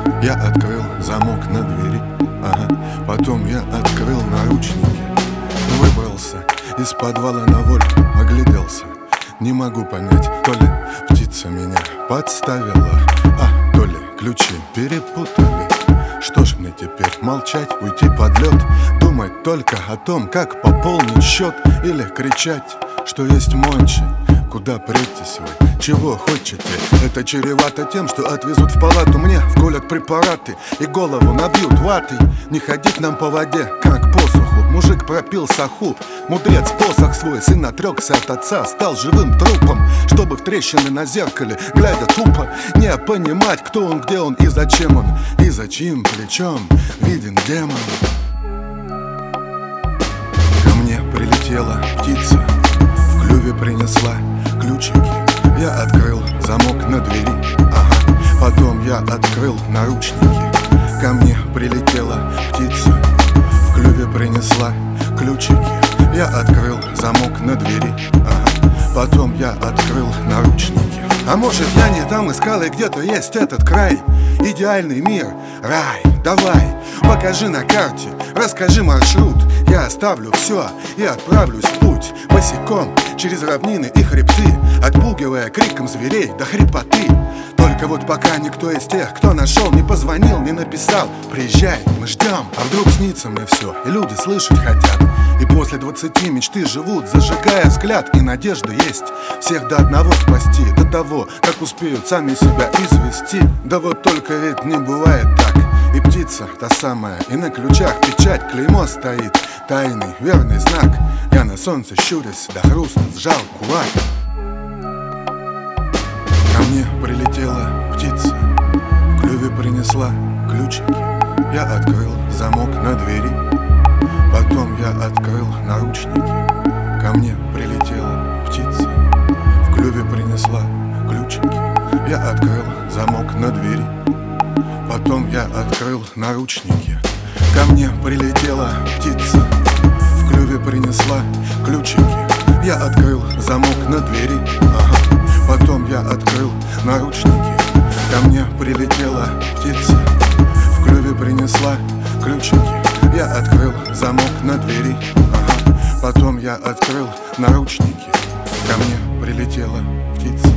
Я открыл замок на двери, ага. Потом я открыл наручники. Выбрался из подвала на волю, огляделся. Не могу понять, то ли птица меня подставила, то ли ключи перепутали. Что ж мне теперь, молчать, уйти под лед, думать только о том, как пополнить счет, или кричать, что есть Мончи? Куда прийтесь вы? Чего хотите? Это чревато тем, что отвезут в палату, мне вколят препараты и голову набьют ватой. Не ходить нам по воде, как по суху. Мужик пропил саху, мудрец посох свой. Сын отрекся от отца, стал живым трупом, чтобы в трещины на зеркале, глядя тупо, не понимать, кто он, где он и зачем он. И за чьим плечом виден демон. Ко мне прилетела птица, в клюве принесла ключики. Я открыл замок на двери, ага. Потом я открыл наручники. Ко мне прилетела птица, в клюве принесла ключики. Я открыл замок на двери, ага. Потом я открыл наручники. А может, я не там искал, и где-то есть этот край, идеальный мир, рай. Давай, покажи на карте, расскажи маршрут. Я оставлю все и отправлюсь в путь босиком через равнины и хребты, отпугивая криком зверей до хрипоты. Только вот пока никто из тех, кто нашел, не позвонил, не написал: приезжай, мы ждем. А вдруг снится мне все, и люди слышать хотят. И после 20 мечты живут, зажигая взгляд, и надежда есть всех до одного спасти, до того, как успеют сами себя извести. Да вот только ведь не бывает так. И птица та самая, и на ключах печать, клеймо стоит, тайный верный знак. Я на солнце щурясь до хруста сжал кулак. Ко мне прилетела птица, в клюве принесла ключики. Я открыл замок на двери, потом я открыл наручники. Ко мне прилетела птица, в клюве принесла ключики. Я открыл замок на двери, потом я открыл наручники. Ко мне прилетела птица, в клюве принесла ключики. Я открыл замок на двери, ага. Потом я открыл наручники. Ко мне прилетела птица, в клюве принесла ключики. Я открыл замок на двери, ага. Потом я открыл наручники. Ко мне прилетела птица.